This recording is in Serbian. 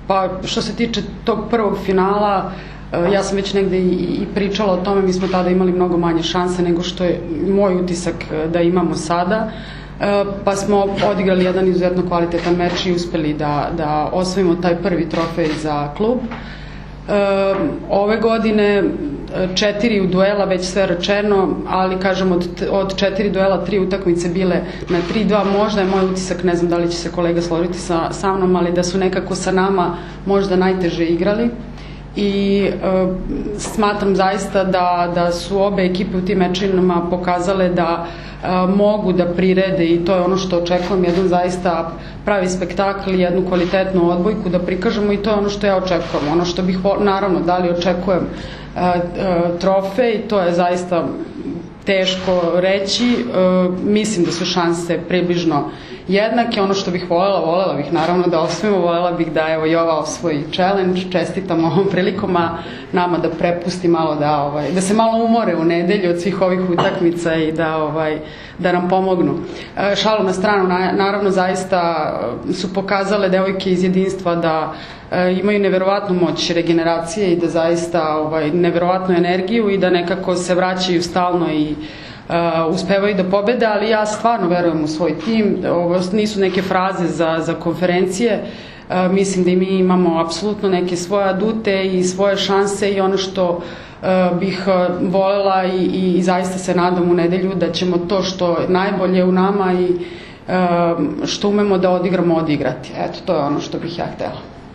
Pa što se tiče tog prvog finala, ja sam već negde i pričala o tome, mi smo tada imali mnogo manje šanse nego što je moj utisak da imamo sada, pa smo odigrali jedan izuzetno kvalitetan meč i uspeli da osvojimo taj prvi trofej za klub. Ove godine 4 duela, već sve rečeno, ali kažem od 4 duela 3 utakmice bile na 3-2, možda je moj utisak, ne znam da li će se kolega složiti sa mnom, ali da su nekako sa nama možda najteže igrali i smatram zaista da su obe ekipe u tim mečinama pokazale da mogu da prirede i to je ono što očekujem, jedan zaista pravi spektakl i jednu kvalitetnu odbojku da prikažemo i to je ono što ja očekujem. Ono što bih, naravno, da li očekujem trofej, to je zaista teško reći, mislim da su šanse približno jednake. Ono što bih volela bih naravno da osvojimo, volela bih da evo Jova osvoji challenge, čestitam ovom prilikom, a nama da prepusti malo da se malo umore u nedelju od svih ovih utakmica i da nam pomognu. Šalu na stranu, naravno zaista su pokazale devojke iz jedinstva da imaju neverovatnu moć regeneracije i da zaista neverovatnu energiju i da nekako se vraćaju stalno i uspevaju da pobede, ali ja stvarno verujem u svoj tim. Ovo nisu neke fraze za konferencije, mislim da i mi imamo apsolutno neke svoje adute i svoje šanse i ono što bih volela i zaista se nadam u nedelju da ćemo to što najbolje u nama i što umemo da odigramo odigrati. Eto, to je ono što bih ja htela.